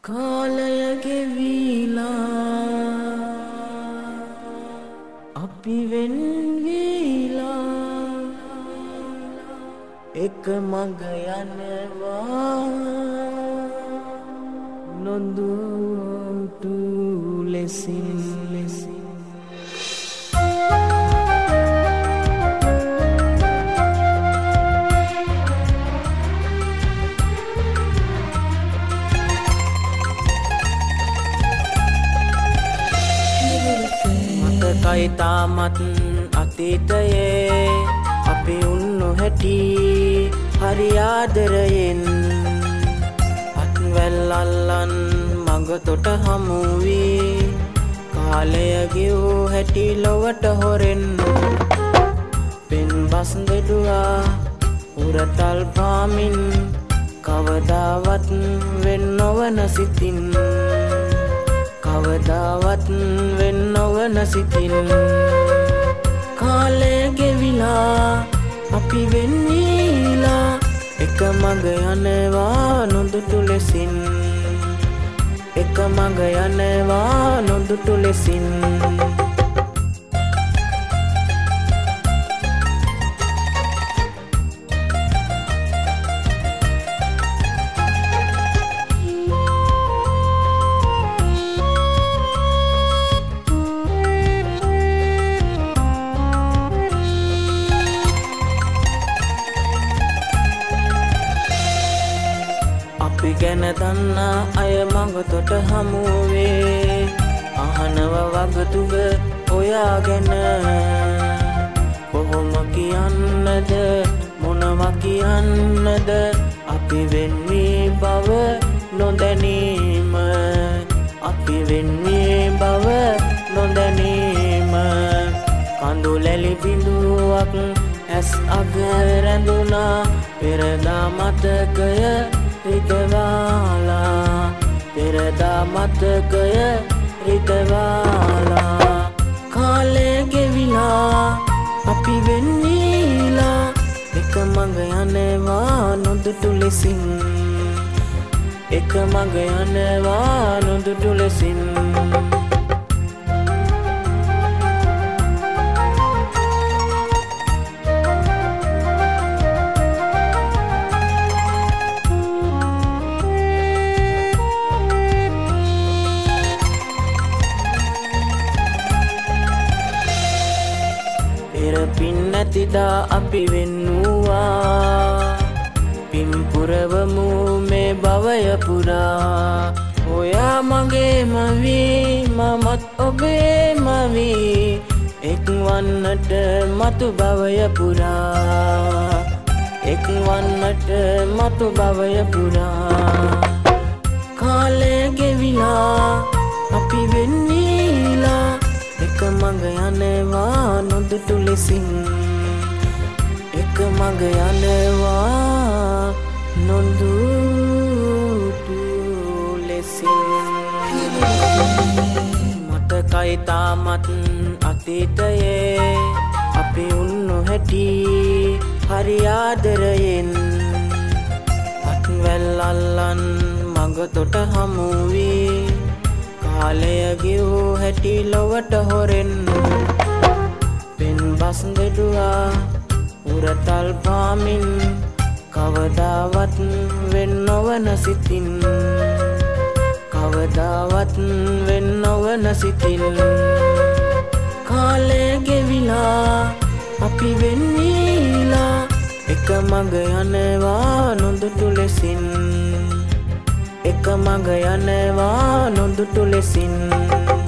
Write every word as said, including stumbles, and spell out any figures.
කාලය ගෙවිලා අපි වෙන් වීලා එක මඟ යනවා නොදුටු ලෙසින් ලෙසින් මතකයි තාමත් අතීතයේ අපි උන්නු හැටි හරි ආදරයෙන් අත්වැල් අල්ලන් මඟ තොට හමු වී කාලය ගෙවූ හැටි ලොවට හොරෙන් පෙන් බස් දෙඩුවා උරතල් පාමින් කවදාවත් වෙන් නොවන සිතින් කවදාවත් වෙන් නොවන සිතින් කාලය ගෙවිලා අපි වෙන් වීලා එක මඟ යනවා නොදුටු ලෙසින් එක මඟ යනවා නොදුටු ලෙසින් අපි ගැන දන්නා අය මඟ තොට හමුවේ අහනව වගතුග ඔයා ගැන කොහොම කියන්නද මොනව කියන්නද අපි වෙන්නේ බව නොදැනීම අපි වෙන්නේ බව නොදැනීම කඳුලැලි බිඳුවක් ඇස් අග රැඳුනා පෙරදා මතකය රිතවාලා පෙරදා මතකය රිතවාලා කාලය ගෙවිලා අපි වෙන් වීලා එක මඟ යනවා නොදුටු ලෙසින් එක මඟ යනවා නොදුටු ලෙසින් පින් නැතිදා අපි වෙන්නුවා පින් පුරවමු මේ භවය පුරා ඔයා මගේම වී මමත් ඔබේම වී එක් වන්නට මතු භවය පුරා එක් වන්නට මතු භවය පුරා කාලය ගෙවිලා අපි වෙන් වීලා එක මඟ යනවා නොදුටු ලෙසින් එක මඟ යනවා නොදුටු ලෙසින් මතකයි තාමත් අතීතයේ අපි උන්නු හැටි හරි ආදරයෙන් අත්වැල් අල්ලන් මඟ තොට හමු වී කාලය ගෙවූ හැටි ලොවට හොරෙන් පෙන් බස් දෙඩුවා උරතල් පාමින් කවදාවත් වෙන් නොවන සිතින් කවදාවත් වෙන් නොවන සිතින් කාලය ගෙවිලා අපි වෙන් වීලා එක මඟ යනවා නොදුටු ලෙසින් එක මඟ යනවා නොදුටු ලෙසින්